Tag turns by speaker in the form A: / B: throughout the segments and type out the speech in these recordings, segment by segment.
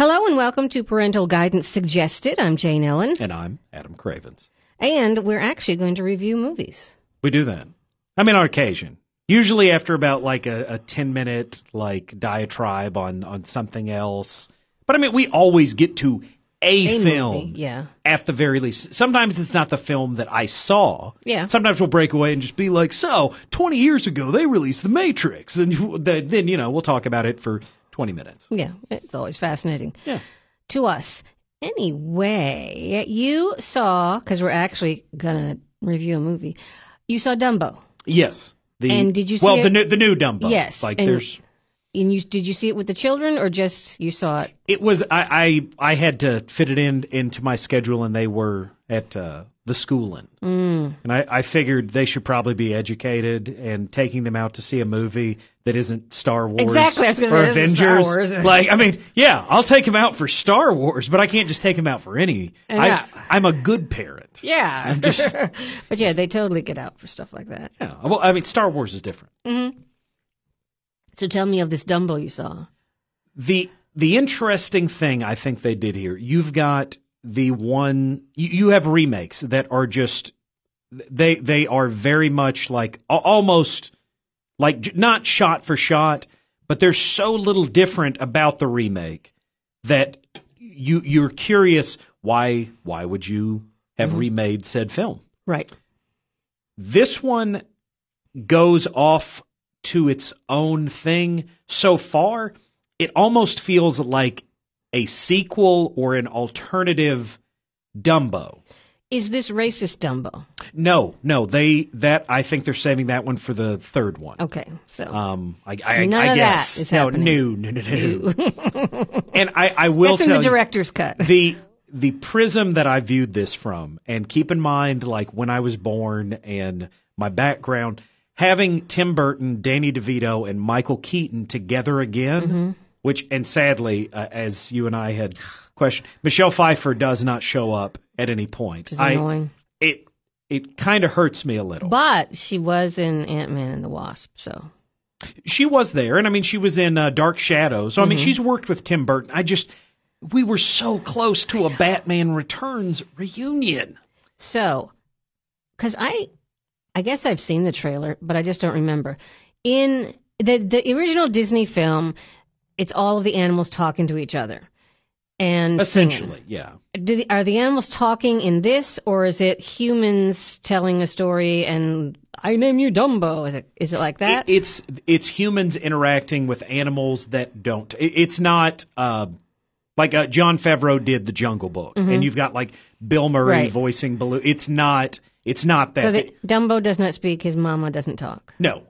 A: Hello and welcome to Parental Guidance Suggested. I'm Jane Ellen.
B: And I'm Adam Cravens.
A: And we're actually going to review movies.
B: We do that. I mean, on occasion. Usually after about like a 10-minute like diatribe on something else. But I mean, we always get to a film
A: movie, yeah.
B: At the very least. Sometimes it's not the film that I saw.
A: Yeah.
B: Sometimes we'll break away and just be like, so, 20 years ago they released The Matrix. And then, you know, we'll talk about it for 20 minutes.
A: Yeah, it's always fascinating.
B: Yeah.
A: To us. Anyway, you saw, because we're actually going to review a movie, you saw Dumbo.
B: Yes.
A: And did you see
B: it?
A: Well,
B: the new Dumbo.
A: Yes.
B: Like
A: and,
B: there's...
A: And did you see it with the children, or just you saw it?
B: It was I had to fit it into my schedule, and they were at the schooling, and I figured they should probably be educated, and taking them out to see a movie that isn't Star Wars
A: exactly, I was
B: or
A: say,
B: Avengers.
A: Star Wars.
B: Like, I mean, yeah, I'll take them out for Star Wars, but I can't just take them out for any. I'm a good parent.
A: Yeah, but yeah, they totally get out for stuff like that.
B: Yeah, well, I mean, Star Wars is different.
A: Mm-hmm. So tell me of this Dumbo you saw.
B: The interesting thing I think they did here, you've got the one, you have remakes that are just, they are very much like, almost like not shot for shot, but there's so little different about the remake that you're curious, why would you have remade said film?
A: Right.
B: This one goes off to its own thing. So far, it almost feels like a sequel or an alternative Dumbo.
A: Is this racist Dumbo?
B: No. I think they're saving that one for the third one.
A: Okay, so
B: I
A: none of
B: guess
A: that is happening.
B: No. And I will
A: That's
B: tell
A: in the director's cut.
B: The prism that I viewed this from, and keep in mind, like when I was born and my background. Having Tim Burton, Danny DeVito, and Michael Keaton together again, which, and sadly, as you and I had questioned, Michelle Pfeiffer does not show up at any point.
A: Which is annoying.
B: It kind of hurts me a little.
A: But she was in Ant-Man and the Wasp, so.
B: She was there, and I mean, she was in Dark Shadows. So, I mean, she's worked with Tim Burton. We were so close to a Batman Returns reunion.
A: So, because I guess I've seen the trailer, but I just don't remember. In the original Disney film, it's all of the animals talking to each other. And
B: essentially,
A: yeah. Are the animals talking in this, or is it humans telling a story and I name you Dumbo? Is it like that?
B: It's humans interacting with animals that don't. It's not like Jon Favreau did the Jungle Book, and you've got like Bill Murray voicing Baloo. It's not that.
A: So Dumbo does not speak. His mama doesn't talk.
B: No.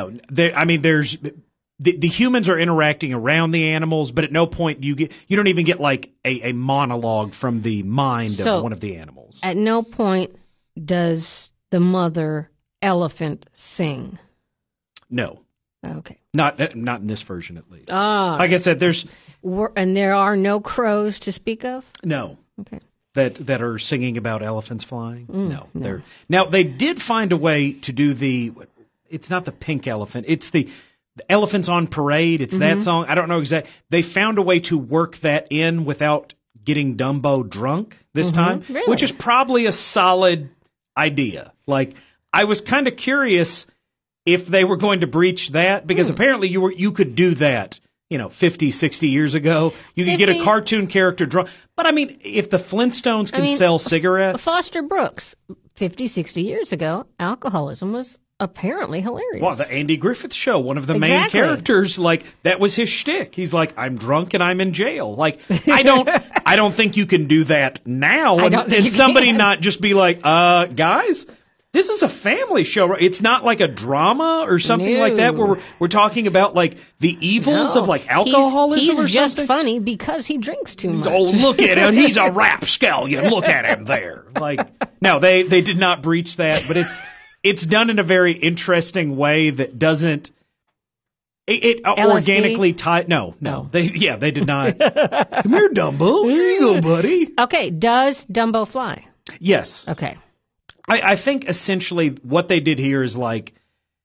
B: There's the humans are interacting around the animals, but at no point you don't even get like a monologue from the mind of one of the animals.
A: At no point does the mother elephant sing.
B: No.
A: Okay.
B: Not in this version, at least.
A: Like
B: I said,
A: and there are no crows to speak of.
B: No.
A: Okay.
B: That are singing about elephants flying. No. Now they did find a way to do it's not the pink elephant. It's the Elephants on Parade. It's that song. I don't know exactly. They found a way to work that in without getting Dumbo drunk this time,
A: really?
B: Which is probably a solid idea. Like, I was kind of curious if they were going to breach that, because apparently you could do that, 50, 60 years ago. You could get a cartoon character drunk. But I mean, if the Flintstones can sell cigarettes.
A: Foster Brooks, 50, 60 years ago, alcoholism was apparently hilarious.
B: Well, the Andy Griffith Show, one of the main characters, like, that was his shtick. He's like, I'm drunk and I'm in jail. Like, I don't think you can do that now. And somebody not just be like, guys, this is a family show. It's not like a drama or something like that where we're talking about like the evils of like alcoholism or something.
A: He's just funny because he drinks too much.
B: Oh, look at him. He's a rapscallion. Look at him there. Like, no, they did not breach that, but it's done in a very interesting way that doesn't organically tie. No. They did not. Come here, Dumbo. Here you go, buddy.
A: Okay, does Dumbo fly?
B: Yes.
A: Okay.
B: I think essentially what they did here is like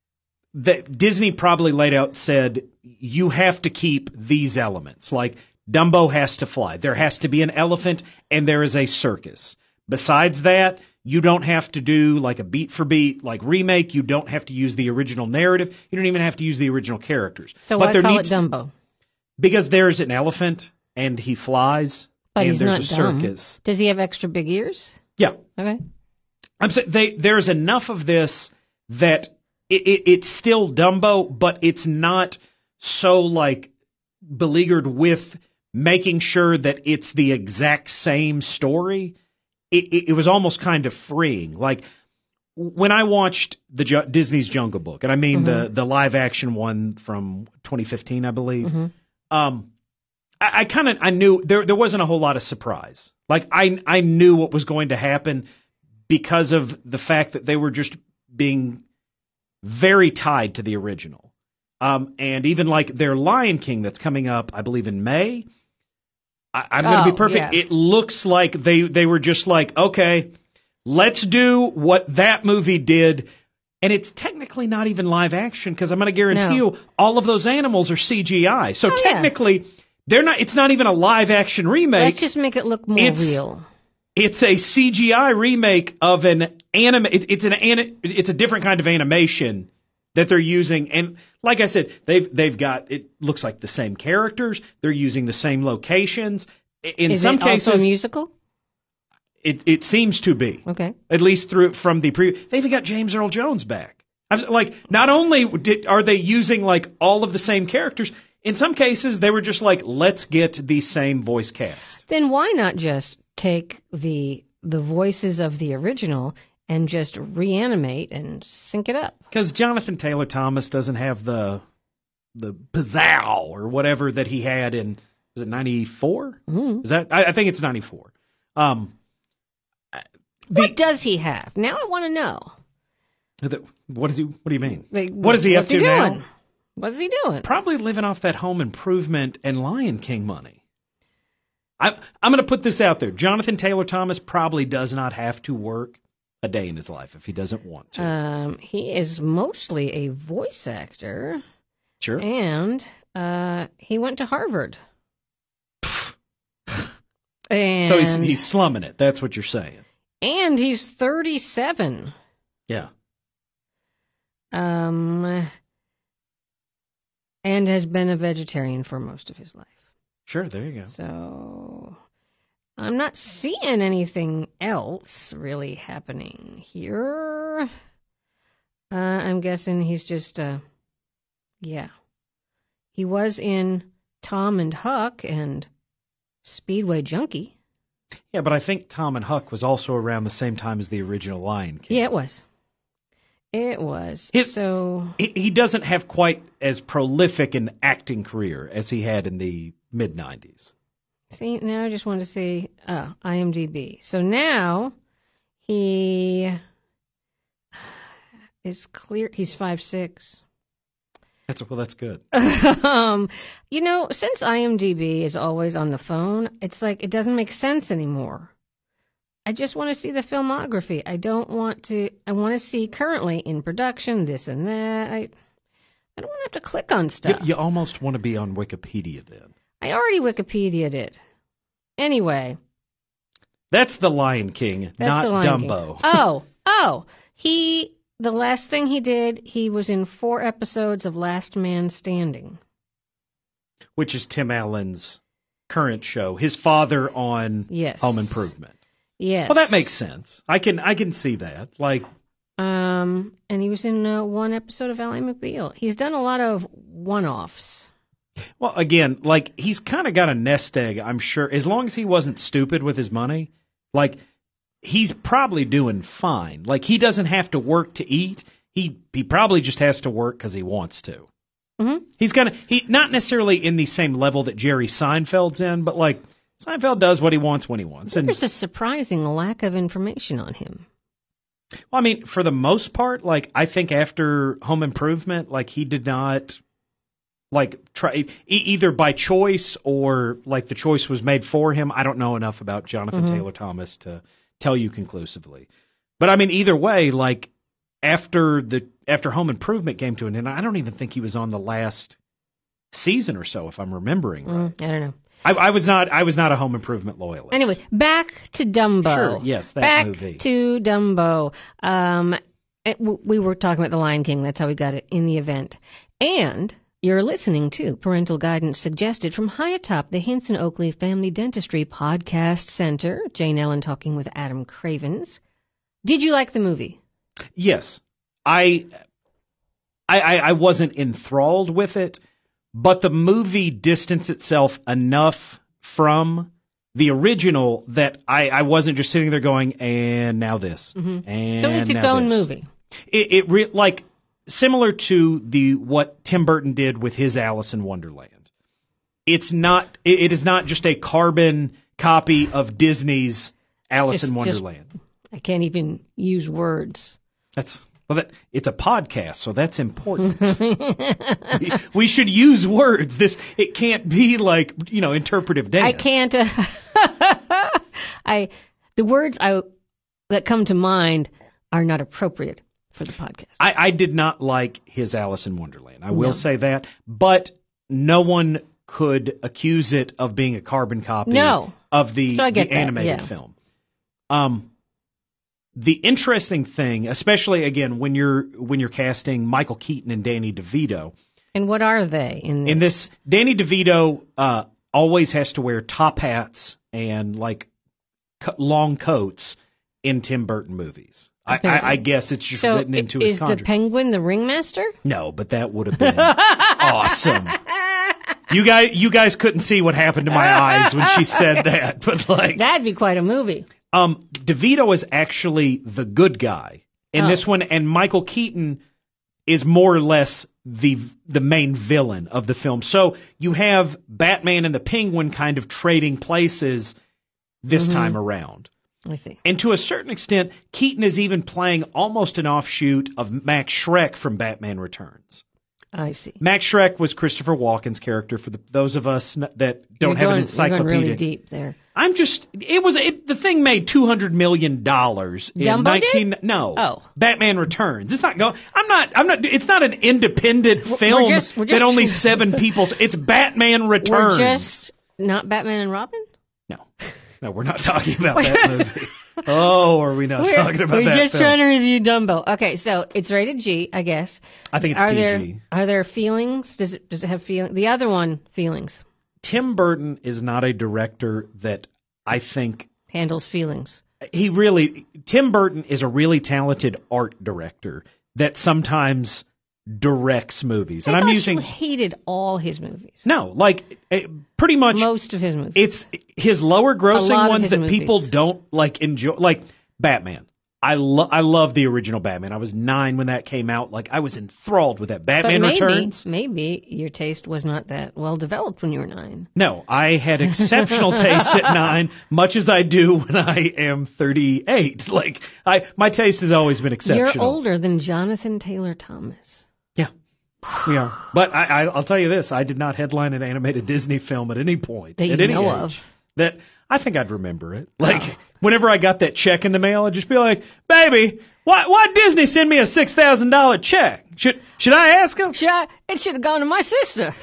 B: that Disney probably laid out, said you have to keep these elements. Like Dumbo has to fly. There has to be an elephant, and there is a circus. Besides that, you don't have to do like a beat for beat like remake. You don't have to use the original narrative. You don't even have to use the original characters.
A: So
B: but
A: why
B: there
A: call it
B: needs
A: Dumbo?
B: because there's an elephant and he flies
A: But
B: and
A: he's
B: there's
A: not
B: a
A: dumb.
B: circus.
A: Does he have extra big ears?
B: Yeah.
A: Okay.
B: I'm saying there's enough of this that it's still Dumbo, but it's not so like beleaguered with making sure that it's the exact same story. It was almost kind of freeing. Like when I watched Disney's Jungle Book, and I mean the live action one from 2015, I believe. I knew there wasn't a whole lot of surprise. Like I knew what was going to happen because of the fact that they were just being very tied to the original. And even like their Lion King that's coming up, I believe in May. I'm going to be perfect.
A: Yeah.
B: It looks like they were just like, okay, let's do what that movie did. And it's technically not even live action because I'm going to guarantee you all of those animals are CGI. So technically they're not. It's not even a live action remake.
A: Let's just make it look more real.
B: It's a CGI remake of an anime. It's a different kind of animation that they're using, and like I said, they've got, it looks like the same characters. They're using the same locations.
A: Is some cases, also a musical?
B: It seems to be.
A: Okay.
B: At least from the pre. They even got James Earl Jones back. Like, not only are they using like all of the same characters, in some cases they were just like, let's get the same voice cast.
A: Then why not just take the voices of the original and just reanimate and sync it up?
B: Because Jonathan Taylor Thomas doesn't have the pizzow or whatever that he had in, was it 94?
A: Mm-hmm.
B: Is that? I think it's 94.
A: What does he have? Now I want to know.
B: What is he? What do you mean?
A: Like,
B: what is he up to now?
A: What is he doing?
B: Probably living off that Home Improvement and Lion King money. I'm going to put this out there. Jonathan Taylor Thomas probably does not have to work a day in his life if he doesn't want to.
A: He is mostly a voice actor.
B: Sure.
A: And he went to Harvard. And
B: so he's slumming it. That's what you're saying.
A: And he's 37.
B: Yeah.
A: And has been a vegetarian for most of his life.
B: Sure, there you go.
A: So I'm not seeing anything else really happening here. I'm guessing he's just, He was in Tom and Huck and Speedway Junkie.
B: Yeah, but I think Tom and Huck was also around the same time as the original Lion King.
A: Yeah, it was. It was.
B: He doesn't have quite as prolific an acting career as he had in the mid-90s.
A: See, now I just want to see IMDb. So now he is clear. He's 5'6".
B: That's good.
A: Since IMDb is always on the phone, it's like it doesn't make sense anymore. I just want to see the filmography. I want to see currently in production, this and that. I don't want to have to click on stuff.
B: You almost want to be on Wikipedia then.
A: I already Wikipedia'd it. Anyway.
B: That's the Lion King, not Dumbo.
A: The last thing he did, he was in 4 episodes of Last Man Standing.
B: Which is Tim Allen's current show. His father on Home Improvement.
A: Yes.
B: Well, that makes sense. I can see that. Like,
A: and he was in 1 episode of Ally McBeal. He's done a lot of one-offs.
B: Well, again, like, he's kind of got a nest egg, I'm sure. As long as he wasn't stupid with his money, like, he's probably doing fine. Like, he doesn't have to work to eat. He probably just has to work because he wants to.
A: Mm-hmm.
B: He's not necessarily in the same level that Jerry Seinfeld's in, but like Seinfeld does what he wants when he wants.
A: There's a surprising lack of information on him.
B: Well, I mean, for the most part, like, I think after Home Improvement, like, he did not like try either by choice or like the choice was made for him. I don't know enough about Jonathan Taylor Thomas to tell you conclusively. But I mean, either way, like, after Home Improvement came to an end, I don't even think he was on the last season or so, if I'm remembering right.
A: I don't know.
B: I was not a Home Improvement loyalist.
A: Anyway, back to Dumbo.
B: Sure, yes, that
A: back
B: movie.
A: Back to Dumbo. We were talking about The Lion King. That's how we got it in the event. And you're listening to Parental Guidance Suggested from high atop the Hinson Oakley Family Dentistry Podcast Center. Jane Ellen talking with Adam Cravens. Did you like the movie?
B: Yes. I wasn't enthralled with it, but the movie distanced itself enough from the original that I wasn't just sitting there going, and now this.
A: Mm-hmm.
B: And
A: so it's its own movie.
B: Like similar to what Tim Burton did with his Alice in Wonderland. It is not just a carbon copy of Disney's Alice in Wonderland.
A: I can't even use words.
B: It's a podcast, so that's important. we should use words. It can't be like, interpretive dance.
A: I can't. The words that come to mind are not appropriate for the podcast.
B: I did not like his Alice in Wonderland. I will say that, but no one could accuse it of being a carbon copy of the animated film. The interesting thing, especially again when you're casting Michael Keaton and Danny DeVito. And
A: what are they in this?
B: In this, Danny DeVito always has to wear top hats and like long coats in Tim Burton movies. I guess it's just written into his contract.
A: Is the Penguin the ringmaster?
B: No, but that would have been awesome. You guys couldn't see what happened to my eyes when she said that, but like
A: that'd be quite a movie.
B: DeVito is actually the good guy in this one, and Michael Keaton is more or less the main villain of the film. So you have Batman and the Penguin kind of trading places this time around.
A: I see.
B: And to a certain extent, Keaton is even playing almost an offshoot of Max Schreck from Batman Returns.
A: I see.
B: Max Schreck was Christopher Walken's character for those of us that don't have an encyclopedia.
A: You're going really deep there.
B: The thing made $200 million in
A: Dumbo
B: No. Batman Returns. It's not it's not an independent film that only 7 people. It's Batman Returns.
A: We're just not Batman and Robin?
B: No, we're not talking about that movie. Oh, are we not talking about that?
A: We're just trying to review Dumbo. Okay, so it's rated G, I guess.
B: I think it's PG.
A: Are there feelings? Does it have feelings? The other one, feelings.
B: Tim Burton is not a director that I think
A: handles feelings.
B: Tim Burton is a really talented art director that sometimes directs movies. And
A: you hated all his movies.
B: No, pretty much
A: most of his movies.
B: It's his lower grossing ones that people don't enjoy, like Batman. I love the original Batman. I was 9 when that came out. I was enthralled with that. Batman Returns.
A: Maybe your taste was not that well developed when you were 9.
B: No, I had exceptional taste at 9, much as I do when I am 38. My taste has always been exceptional.
A: You're older than Jonathan Taylor Thomas.
B: Yeah, we are. But I'll tell you this: I did not headline an animated Disney film at any point.
A: That you know of.
B: That I think I'd remember it. Whenever I got that check in the mail, I'd just be like, "Baby, why Disney send me a $6,000 check? Should I ask him?
A: It should have gone to my sister."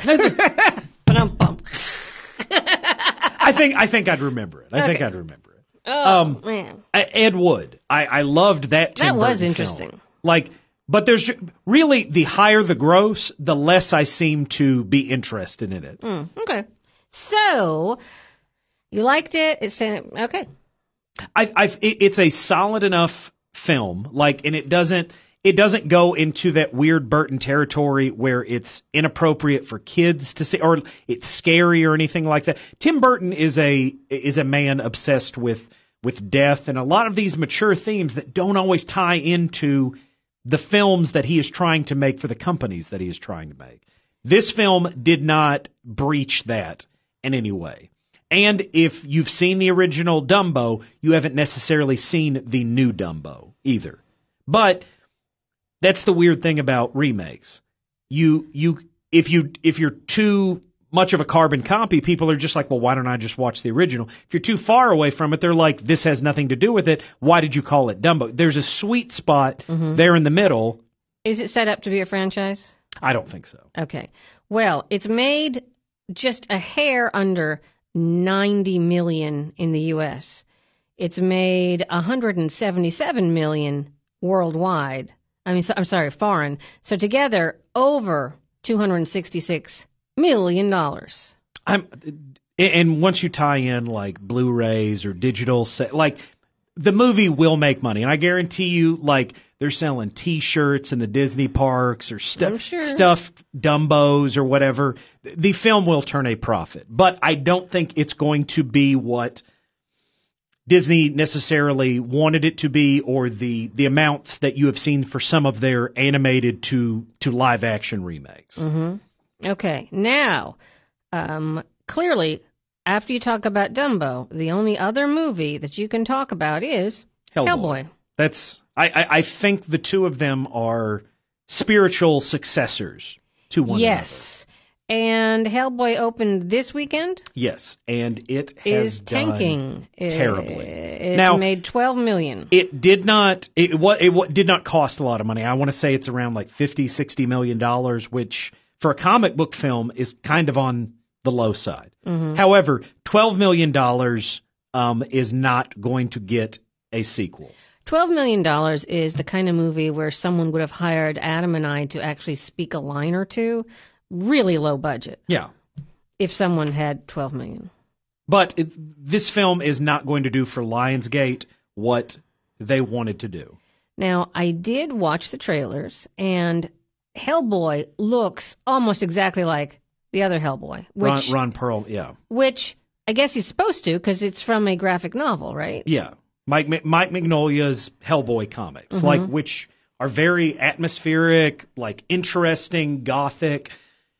B: I think I'd remember it. I think I'd remember it.
A: Oh man,
B: Ed Wood. I loved that. Tim Burton
A: was interesting.
B: Film. But there's really, the higher the gross, the less I seem to be interested in it.
A: Okay. So, you liked it. Okay.
B: It's a solid enough film, and it doesn't go into that weird Burton territory where it's inappropriate for kids to see, or it's scary or anything like that. Tim Burton is a man obsessed with death and a lot of these mature themes that don't always tie into the films that he is trying to make for the companies that he is trying to make. This film did not breach that in any way. And if you've seen the original Dumbo, you haven't necessarily seen the new Dumbo either. But that's the weird thing about remakes. If you're too much of a carbon copy, people are just like, well, why don't I just watch the original? If you're too far away from it, they're like, this has nothing to do with it. Why did you call it Dumbo? There's a sweet spot there in the middle.
A: Is it set up to be a franchise?
B: I don't think so.
A: Okay. Well, it's made just a hair under $90 million in the U.S. It's made $177 million worldwide. I'm sorry, foreign. So together, over $266 million.
B: And once you tie in like Blu-rays or digital, like the movie will make money, and I guarantee you, like they're selling T-shirts in the Disney parks or stuffed Dumbos or whatever. The film will turn a profit, but I don't think it's going to be what Disney necessarily wanted it to be, or the amounts that you have seen for some of their animated to live action remakes.
A: Mm-hmm. Okay, now clearly, after you talk about Dumbo, the only other movie that you can talk about is Hellboy.
B: I think the two of them are spiritual successors to one another.
A: Yes. And Hellboy opened this weekend?
B: Yes, and it has
A: tanking
B: done terribly.
A: It's made $12 million.
B: It did not. It did not cost a lot of money. I want to say it's around like $50-60 million, which for a comic book film is kind of on the low side. Mm-hmm. However, $12 million is not going to get a sequel.
A: $12 million is the kind of movie where someone would have hired Adam and I to actually speak a line or two. Really low budget.
B: Yeah.
A: If someone had $12 million.
B: But this film is not going to do for Lionsgate what they wanted to do.
A: Now, I did watch the trailers, and Hellboy looks almost exactly like the other Hellboy. Which,
B: Ron Perlman, yeah.
A: Which I guess he's supposed to, because it's from a graphic novel, right?
B: Yeah. Mike Mignolia's Hellboy comics,
A: mm-hmm.
B: like which are very atmospheric, like interesting, gothic.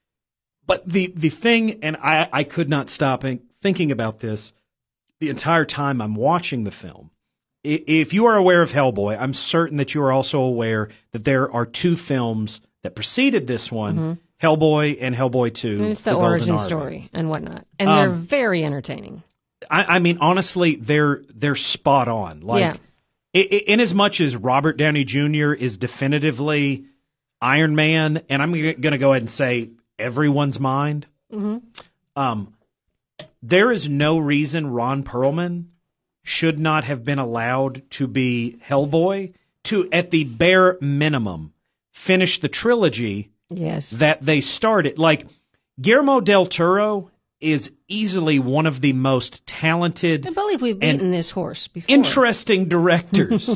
B: But the thing, and I could not stop thinking about this the entire time I'm watching the film. If you are aware of Hellboy, I'm certain that you are also aware that there are two films that preceded this one, mm-hmm. Hellboy and Hellboy 2.
A: And it's the origin story and whatnot. And they're very entertaining.
B: I mean, honestly, they're spot on. Like, yeah. In as much as Robert Downey Jr. is definitively Iron Man, and I'm going to go ahead and say everyone's mind, mm-hmm. There is no reason Ron Perlman should not have been allowed to be Hellboy, to, at the bare minimum, finish the trilogy that they started. Like, Guillermo del Toro is easily one of the most talented...
A: I believe we've beaten this horse before.
B: ...interesting directors.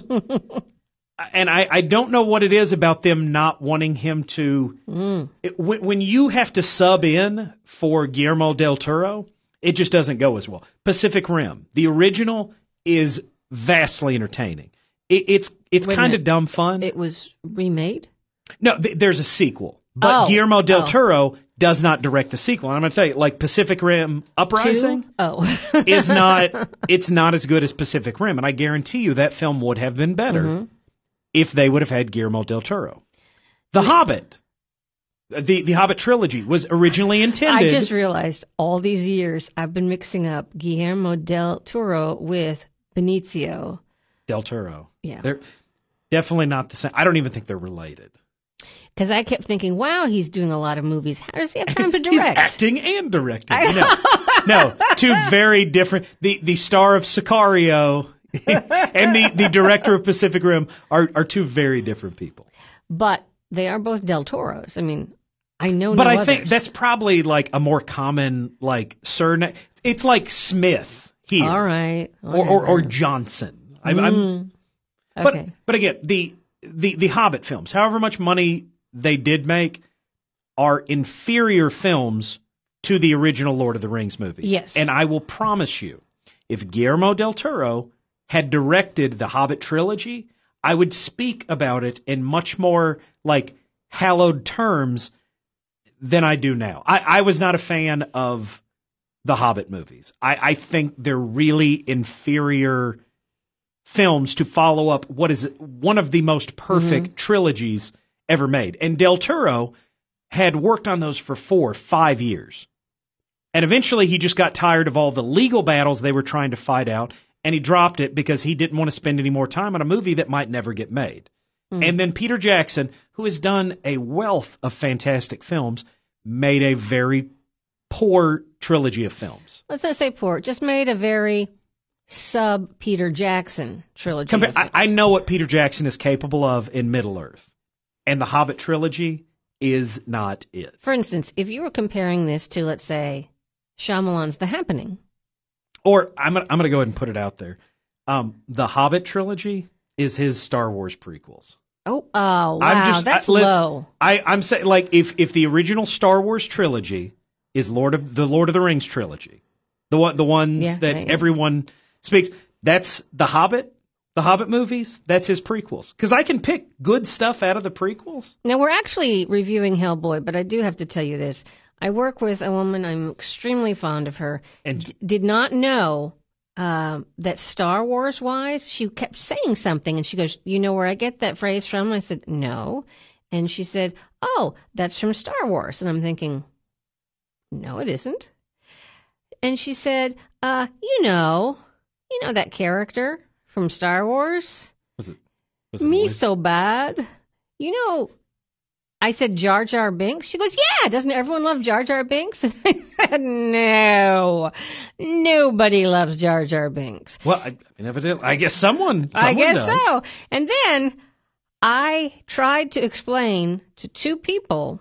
B: And I don't know what it is about them not wanting him to... When you have to sub in for Guillermo del Toro, it just doesn't go as well. Pacific Rim, the original, is vastly entertaining. It's kind of dumb fun.
A: It was remade?
B: No, there's a sequel. But Guillermo del Toro does not direct the sequel. And I'm going to say, like, Pacific Rim Uprising is not as good as Pacific Rim. And I guarantee you that film would have been better mm-hmm. if they would have had Guillermo del Toro. The Hobbit, the Hobbit trilogy was originally intended...
A: I just realized all these years I've been mixing up Guillermo del Toro with Benicio
B: del Toro.
A: Yeah.
B: They're definitely not the same. I don't even think they're related.
A: Because I kept thinking, wow, he's doing a lot of movies. How does he have time to direct?
B: He's acting and directing. No, two very different. The star of Sicario and the director of Pacific Rim are two very different people.
A: But they are both Del Toros. I mean, I know.
B: But
A: no
B: I
A: others.
B: think that's probably like a more common like surname. It's like Smith here.
A: All right.
B: Or Johnson.
A: Okay.
B: But again, the Hobbit films, however much money they did make, are inferior films to the original Lord of the Rings movies.
A: Yes.
B: And I will promise you, if Guillermo del Toro had directed the Hobbit trilogy, I would speak about it in much more like hallowed terms than I do now. I was not a fan of the Hobbit movies. I think they're really inferior films to follow up what is one of the most perfect mm-hmm. trilogies ever made. And Del Toro had worked on those for 4 or 5 years. And eventually he just got tired of all the legal battles they were trying to fight out, and he dropped it because he didn't want to spend any more time on a movie that might never get made. Mm. And then Peter Jackson, who has done a wealth of fantastic films, made a very poor trilogy of films.
A: Let's not say poor. Just made a very sub-Peter Jackson trilogy.
B: I know what Peter Jackson is capable of in Middle-earth, and the Hobbit trilogy is not it.
A: For instance, if you were comparing this to, let's say, Shyamalan's The Happening.
B: Or, I'm gonna go ahead and put it out there. The Hobbit trilogy is his Star Wars prequels.
A: Oh, wow, that's low.
B: I'm saying, like, if the original Star Wars trilogy is Lord of the Rings trilogy, the ones that everyone speaks, that's the Hobbit movies, that's his prequels. Because I can pick good stuff out of the prequels.
A: Now, we're actually reviewing Hellboy, but I do have to tell you this. I work with a woman, I'm extremely fond of her, and did not know that Star Wars-wise, she kept saying something, and she goes, you know where I get that phrase from? I said, no. And she said, oh, that's from Star Wars. And I'm thinking, no, it isn't. And she said, you know that character from Star Wars?
B: Was it
A: Me so bad. You know, I said Jar Jar Binks. She goes, yeah, doesn't everyone love Jar Jar Binks? And I said, no, nobody loves Jar Jar Binks.
B: Well, I guess someone
A: I guess
B: does.
A: so. And then I tried to explain to two people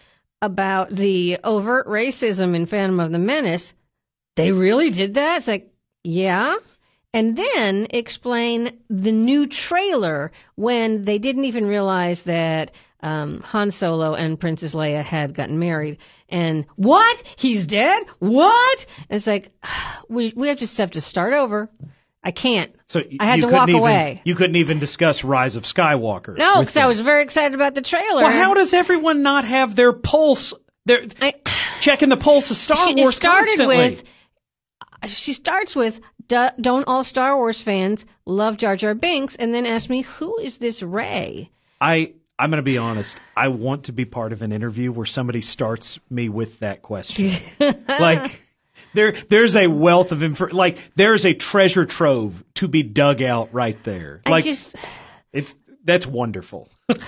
A: about the overt racism in Phantom of the Menace. They really did that? It's like, yeah. And then explain the new trailer when they didn't even realize that Han Solo and Princess Leia had gotten married. And what? He's dead? What? And it's like, we just have to start over. I can't.
B: So
A: I had to walk away.
B: You couldn't even discuss Rise of Skywalker.
A: No, because I was very excited about the trailer.
B: Well, how does everyone not have their pulse? They're checking the pulse of Star Wars constantly.
A: She starts with, don't all Star Wars fans love Jar Jar Binks? And then ask me, who is this Rey?
B: I'm going to be honest. I want to be part of an interview where somebody starts me with that question. Like, there's a wealth of info. Like, there's a treasure trove to be dug out right there. Like, that's wonderful.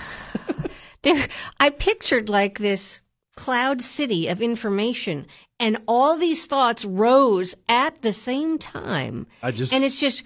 A: I pictured like this cloud city of information, and all these thoughts rose at the same time. And it's just,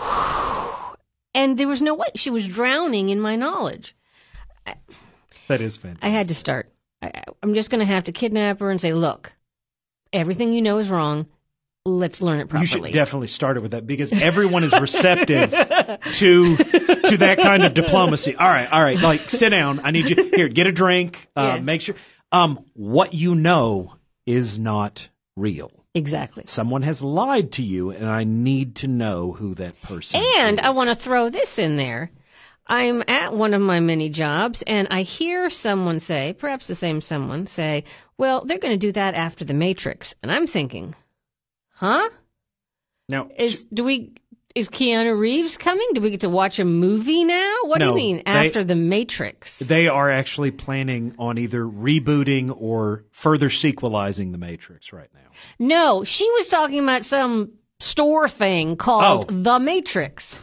A: and there was no way. She was drowning in my knowledge.
B: That is fantastic.
A: I had to start. I'm just going to have to kidnap her and say, look, everything you know is wrong. Let's learn it properly.
B: You should definitely start it with that, because everyone is receptive to that kind of diplomacy. All right. Like, sit down. I need you here. Get a drink. Make sure. What you know is not real.
A: Exactly.
B: Someone has lied to you, and I need to know who that person is.
A: And I want to throw this in there. I'm at one of my many jobs, and I hear someone say, perhaps the same someone, say, well, they're going to do that after The Matrix. And I'm thinking, huh?
B: Now,
A: is Keanu Reeves coming? Do we get to watch a movie now? What do you mean, after The Matrix?
B: They are actually planning on either rebooting or further sequelizing The Matrix right now.
A: No, she was talking about some store thing called The Matrix.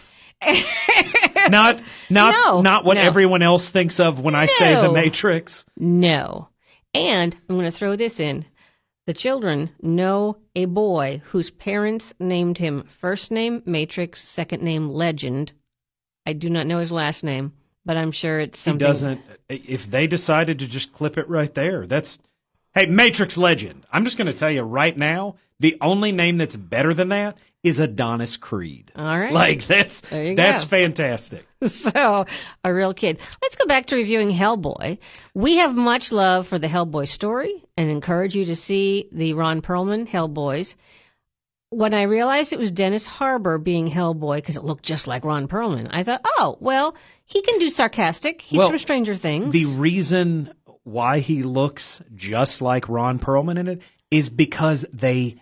B: Not what everyone else thinks of when I say The Matrix.
A: No. And I'm going to throw this in. The children know a boy whose parents named him first name Matrix, second name Legend. I do not know his last name, but I'm sure it's something.
B: He doesn't. If they decided to just clip it right there, hey, Matrix Legend. I'm just going to tell you right now, the only name that's better than that is Adonis Creed.
A: All right.
B: Like, that's fantastic.
A: So, a real kid. Let's go back to reviewing Hellboy. We have much love for the Hellboy story and encourage you to see the Ron Perlman Hellboys. When I realized it was Dennis Harbour being Hellboy, because it looked just like Ron Perlman, I thought, oh, well, he can do sarcastic. He's from Stranger Things.
B: The reason why he looks just like Ron Perlman in it is because they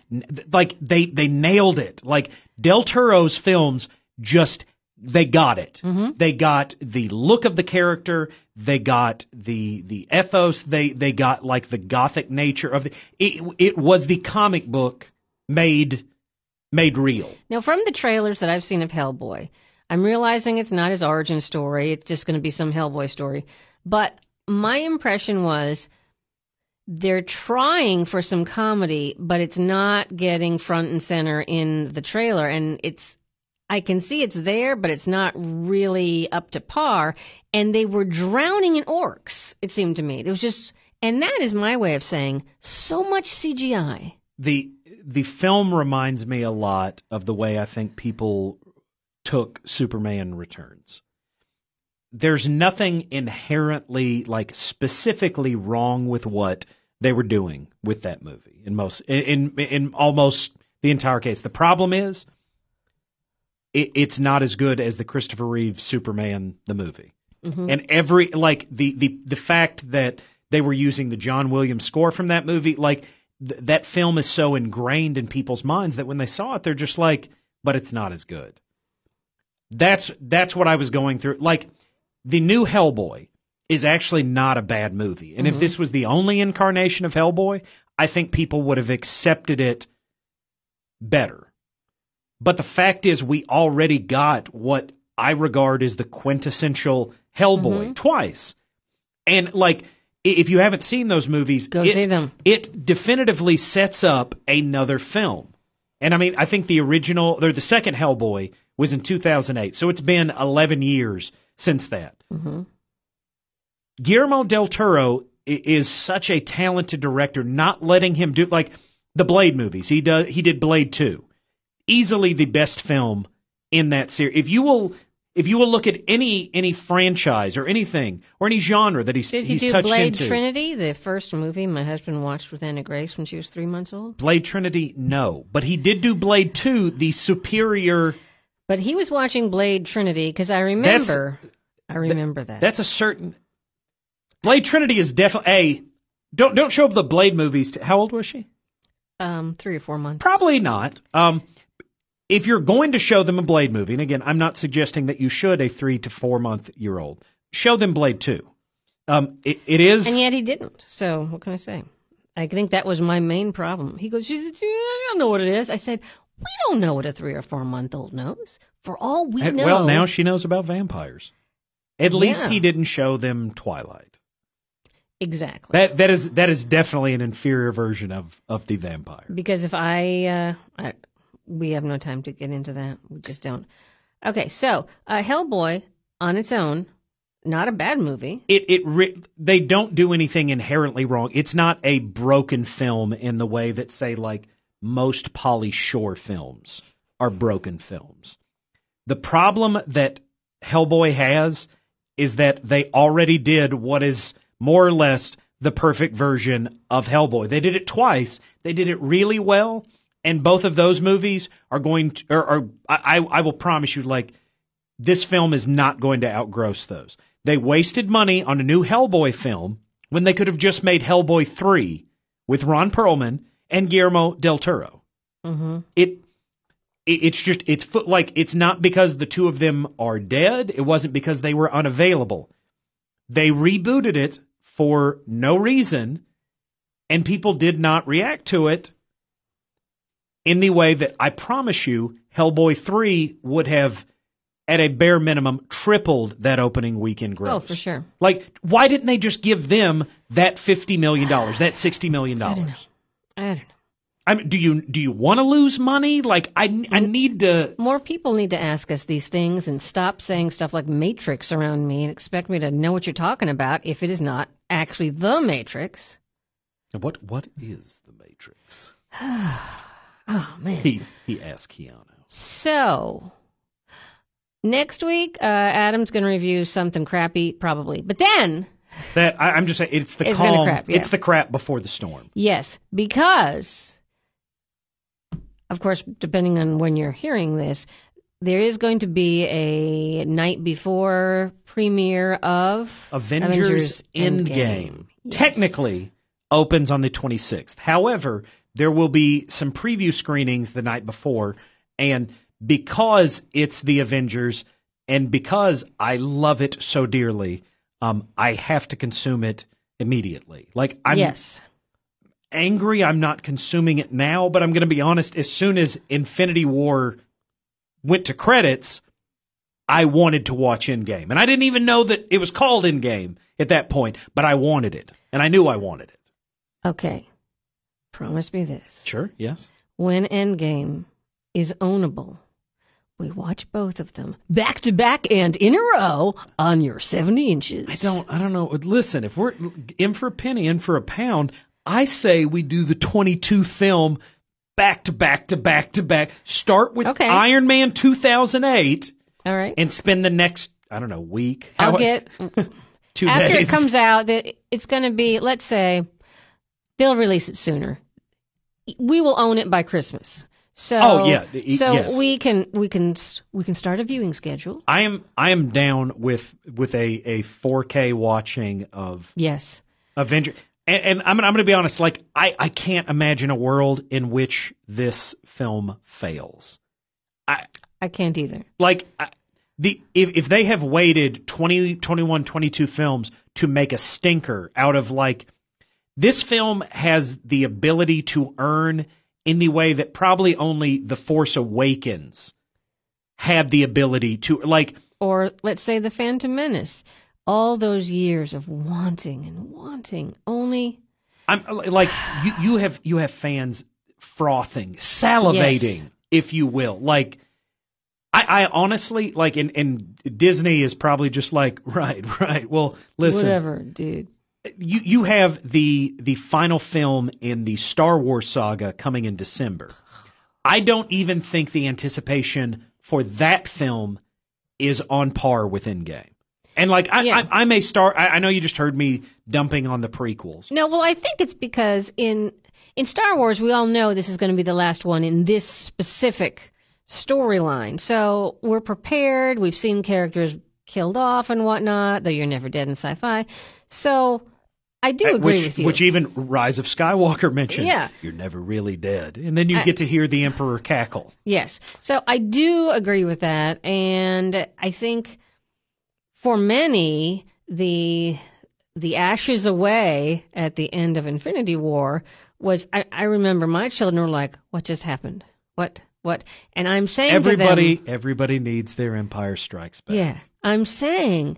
B: nailed it. Like, Del Toro's films they got it. Mm-hmm. They got the look of the character. They got the ethos. They got like the gothic nature of it. It was the comic book made real.
A: Now, from the trailers that I've seen of Hellboy, I'm realizing it's not his origin story. It's just going to be some Hellboy story. But my impression was they're trying for some comedy, but it's not getting front and center in the trailer. And I can see it's there, but it's not really up to par. And they were drowning in orcs, it seemed to me. There was just, and that is my way of saying so much CGI.
B: The film reminds me a lot of the way I think people took Superman Returns. There's nothing inherently, like, specifically wrong with what they were doing with that movie in almost the entire case. The problem is it's not as good as the Christopher Reeve Superman the movie. Mm-hmm. And the fact that they were using the John Williams score from that movie, like that film is so ingrained in people's minds that when they saw it, they're just like, but it's not as good. That's what I was going through. Like, the new Hellboy is actually not a bad movie. And if this was the only incarnation of Hellboy, I think people would have accepted it better. But the fact is, we already got what I regard as the quintessential Hellboy twice. And, like, if you haven't seen those movies,
A: go see them.
B: It definitively sets up another film. And, I mean, I think the second Hellboy was in 2008. So it's been 11 years since that. Mm-hmm. Guillermo del Toro is such a talented director, not letting him do, like, the Blade movies. He did Blade 2. Easily the best film in that series. If you will look at any franchise or anything or any genre that he's touched into. Did he do
A: Blade Trinity, the first movie my husband watched with Anna Grace when she was 3 months old?
B: Blade Trinity, no. But he did do Blade 2, the superior.
A: But he was watching Blade Trinity because I remember that.
B: That's a certain. Blade Trinity is definitely Don't show up the Blade movies. How old was she?
A: 3 or 4 months.
B: Probably not. If you're going to show them a Blade movie, and again, I'm not suggesting that you should a 3 to 4 month year old, show them Blade 2. It is.
A: And yet he didn't. So what can I say? I think that was my main problem. He goes, I don't know what it is. I said, we don't know what a 3 or 4 month old knows. For all we know.
B: Well, now she knows about vampires. At least he didn't show them Twilight.
A: Exactly.
B: That is definitely an inferior version of the vampire.
A: Because if we have no time to get into that. We just don't. Okay, so Hellboy on its own, not a bad movie.
B: They don't do anything inherently wrong. It's not a broken film in the way that, say, like most Pauly Shore films are broken films. The problem that Hellboy has is that they already did what is more or less the perfect version of Hellboy. They did it twice. They did it really well, and both of those movies are going to, I will promise you, like, this film is not going to outgross those. They wasted money on a new Hellboy film when they could have just made Hellboy 3 with Ron Perlman and Guillermo del Toro. Mm-hmm. It's not because the two of them are dead. It wasn't because they were unavailable. They rebooted it for no reason, and people did not react to it in the way that I promise you Hellboy 3 would have, at a bare minimum, tripled that opening weekend gross.
A: Oh, for sure.
B: Like, why didn't they just give them that $50 million, that $60 million?
A: I don't know.
B: I mean, do you want to lose money? Like, I need to.
A: More people need to ask us these things and stop saying stuff like Matrix around me and expect me to know what you're talking about if it is not actually the Matrix.
B: What is the Matrix?
A: Oh man.
B: He asked Keanu.
A: So next week, Adam's going to review something crappy, probably, but then.
B: I'm just saying it's the calm.
A: Crap, yeah.
B: It's the crap before the storm.
A: Yes, because. Of course, depending on when you're hearing this, there is going to be a night before premiere of
B: Avengers Endgame.
A: Yes.
B: Technically opens on the 26th. However, there will be some preview screenings the night before, and because it's the Avengers and because I love it so dearly, I have to consume it immediately. Like, I'm angry I'm not consuming it now, but I'm going to be honest, as soon as Infinity War went to credits, I wanted to watch Endgame. And I didn't even know that it was called Endgame at that point, but I wanted it. And I knew I wanted it.
A: Okay. Promise me this.
B: Sure, yes.
A: When Endgame is ownable, we watch both of them back to back and in a row on your 70 inches.
B: I don't know. Listen, if we're in for a penny, in for a pound, I say we do the 22 film back to back to back to back. Start with Iron Man 2008.
A: All right.
B: And spend the next, I don't know, week.
A: I'll get
B: 2
A: after
B: days.
A: it comes out that it's going to be, let's say, they'll release it sooner. We will own it by Christmas. So,
B: yes.
A: we can start a viewing schedule.
B: I am down with a 4K watching of Avenger. And I'm going to be honest, like I can't imagine a world in which this film fails.
A: I can't either.
B: Like if they have waited 20, 21, 22 films to make a stinker out of like this film has the ability to earn in the way that probably only The Force Awakens had the ability to, like...
A: Or, let's say, The Phantom Menace. All those years of wanting and wanting, only...
B: I'm like, you have fans frothing, salivating, if you will. Like, I honestly, like, and Disney is probably just like, right, well, listen...
A: Whatever, dude.
B: You have the final film in the Star Wars saga coming in December. I don't even think the anticipation for that film is on par with Endgame. And like I may start. I know you just heard me dumping on the prequels.
A: No, well, I think it's because in Star Wars we all know this is going to be the last one in this specific storyline. So we're prepared. We've seen characters killed off and whatnot, though you're never dead in sci-fi. So I do agree with you.
B: Which even Rise of Skywalker mentions.
A: Yeah.
B: You're never really dead. And then you get to hear the Emperor cackle.
A: Yes. So I do agree with that. And I think for many, the ashes away at the end of Infinity War was, I remember my children were like, what just happened? What? And I'm saying to them,
B: everybody needs their Empire Strikes Back.
A: Yeah. I'm saying,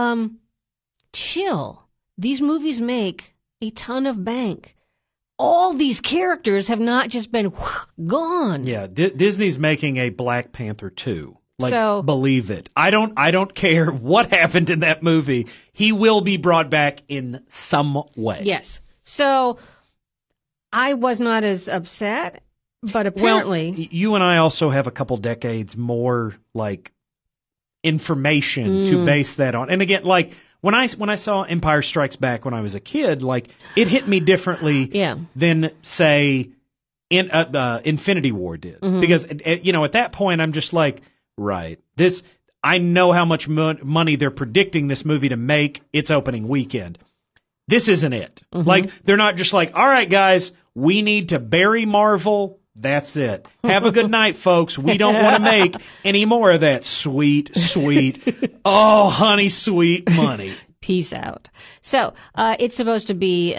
A: chill. These movies make a ton of bank. All these characters have not just been gone.
B: Yeah, Disney's making a Black Panther 2. Like, believe it. I don't care what happened in that movie. He will be brought back in some way.
A: Yes. So I was not as upset, but apparently...
B: Well, you and I also have a couple decades more, like, information to base that on. And again, like... When I saw Empire Strikes Back when I was a kid, like it hit me differently than say Infinity War did, because at that point I'm just like, right, this I know how much money they're predicting this movie to make its opening weekend. This isn't it. Like they're not just like, all right guys, we need to bury Marvel. That's it. Have a good night, folks. We don't want to make any more of that sweet, oh, honey, sweet money.
A: Peace out. So, it's supposed to be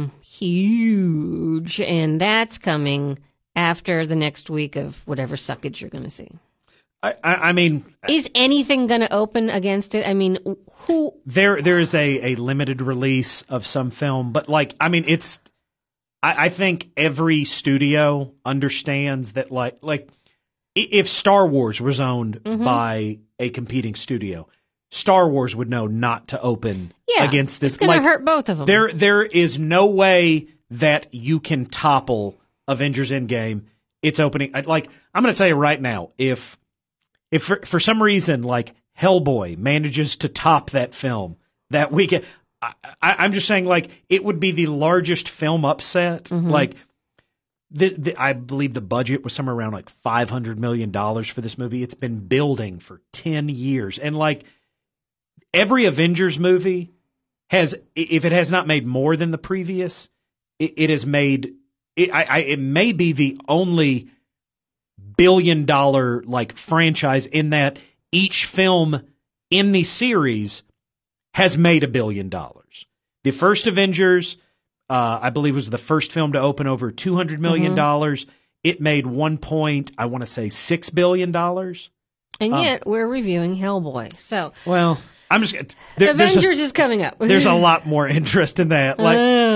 A: huge, and that's coming after the next week of whatever suckage you're going to see.
B: I mean...
A: Is anything going to open against it? I mean, who...
B: There is a limited release of some film, but, like, I mean, it's... I think every studio understands that, like if Star Wars was owned by a competing studio, Star Wars would know not to open against this.
A: It's going to hurt both of them.
B: There is no way that you can topple Avengers Endgame. It's opening. Like, I'm going to tell you right now, if for some reason, like, Hellboy manages to top that film that weekend, I'm just saying, like, it would be the largest film upset. Like, I believe the budget was somewhere around like $500 million for this movie. It's been building for 10 years. And, like, every Avengers movie has, if it has not made more than the previous, it has made, it may be the only billion-dollar, like, franchise in that each film in the series has made $1 billion. The first Avengers, I believe, was the first film to open over $200 million. It made $6 billion.
A: And yet we're reviewing Hellboy. So,
B: well, I'm just
A: Avengers is coming up.
B: There's a lot more interest in that. Like,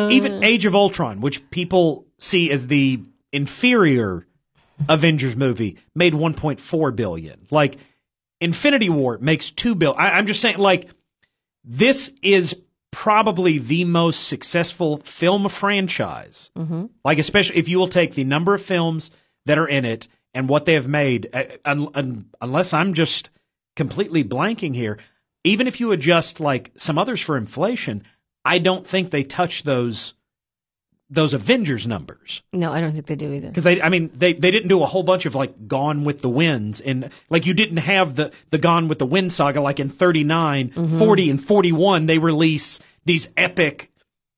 B: even Age of Ultron, which people see as the inferior Avengers movie, made $1.4 billion. Like, Infinity War makes $2 billion. I'm just saying, like, this is probably the most successful film franchise.
A: Mm-hmm.
B: Like, especially if you will take the number of films that are in it and what they have made, unless I'm just completely blanking here, even if you adjust like some others for inflation, I don't think they touch those Avengers numbers.
A: No, I don't think they do either.
B: Because they didn't do a whole bunch of like Gone with the Winds, and like you didn't have the Gone with the Wind saga like in 39, 40, and 41 they release these epic.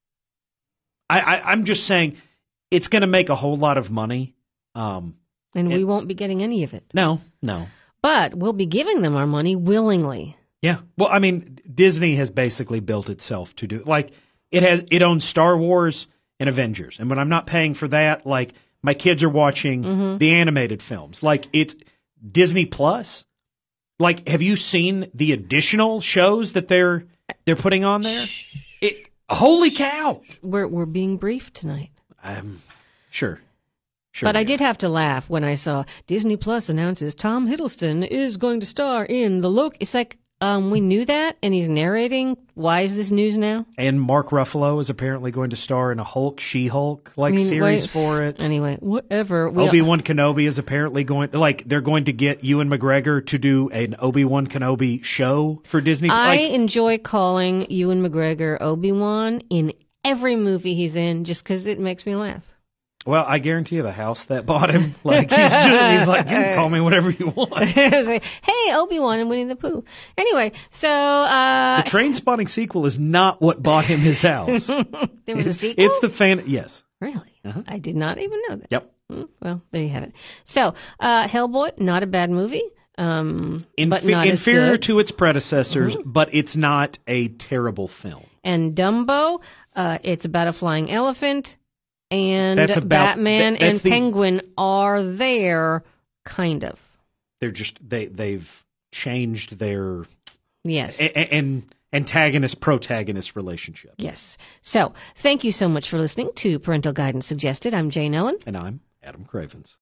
B: I'm just saying it's going to make a whole lot of money.
A: And we won't be getting any of it.
B: No.
A: But we'll be giving them our money willingly.
B: Yeah. Well, I mean, Disney has basically built itself to do like it owns Star Wars and Avengers. And when I'm not paying for that, like my kids are watching the animated films. Like it's Disney Plus. Like, have you seen the additional shows that they're putting on there? Holy cow!
A: We're being briefed tonight.
B: Sure.
A: But I did have to laugh when I saw Disney Plus announces Tom Hiddleston is going to star in the Loki. It's like, we knew that, and he's narrating. Why is this news now?
B: And Mark Ruffalo is apparently going to star in a She-Hulk series for it.
A: Anyway, whatever.
B: Obi-Wan Kenobi is apparently they're going to get Ewan McGregor to do an Obi-Wan Kenobi show for Disney.
A: I enjoy calling Ewan McGregor Obi-Wan in every movie he's in just because it makes me laugh.
B: Well, I guarantee you the house that bought him, like he's like, you can call me whatever you want.
A: Like, hey, Obi-Wan and Winnie the Pooh. Anyway, so
B: the Trainspotting sequel is not what bought him his house.
A: There was a sequel?
B: It's the fan. Yes.
A: Really? I did not even know that.
B: Yep.
A: Well, there you have it. So, Hellboy, not a bad movie. But not
B: inferior
A: as good.
B: to its predecessors, but it's not a terrible film.
A: And Dumbo, it's about a flying elephant. And Batman and Penguin are there, kind of.
B: They're just they've changed their antagonist-protagonist relationship.
A: Yes. So thank you so much for listening to Parental Guidance Suggested. I'm Jane Ellen.
B: And I'm Adam Cravens.